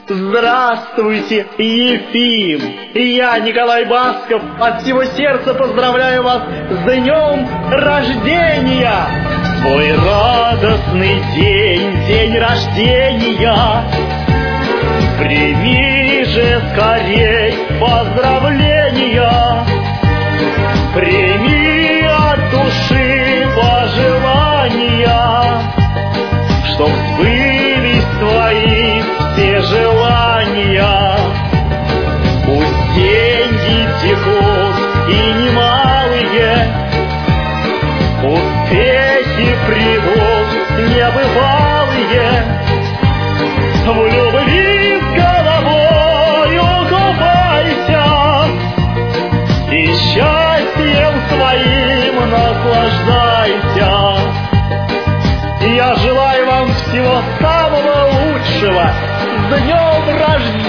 Здравствуйте, Ефим! Я, Николай Басков, от всего сердца поздравляю вас с днем рождения! Свой радостный день, день рождения, прими же скорей поздравления, прими от души пожелания, чтоб сбылись твои все желания. Пусть деньги текут и немалые, успехи придут небывалые, в любви с головою купайся и счастьем своим наслаждайся. Я желаю вам всего самого лучшего. С днем рождения!